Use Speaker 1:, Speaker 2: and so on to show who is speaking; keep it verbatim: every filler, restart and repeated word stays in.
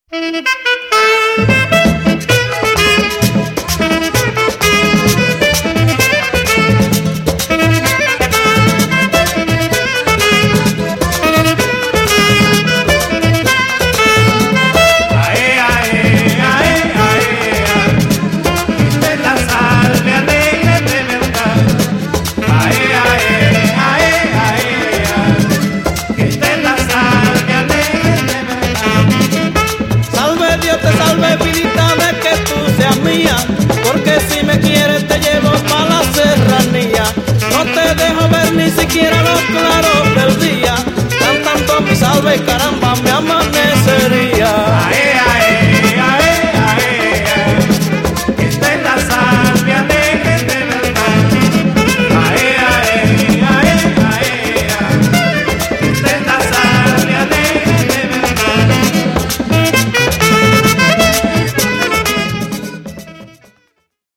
Speaker 1: Porque si me quieres te llevo pa' la serranía. No te dejo ver ni siquiera los claros del día. Cantando mi salve, caramba, mi amor.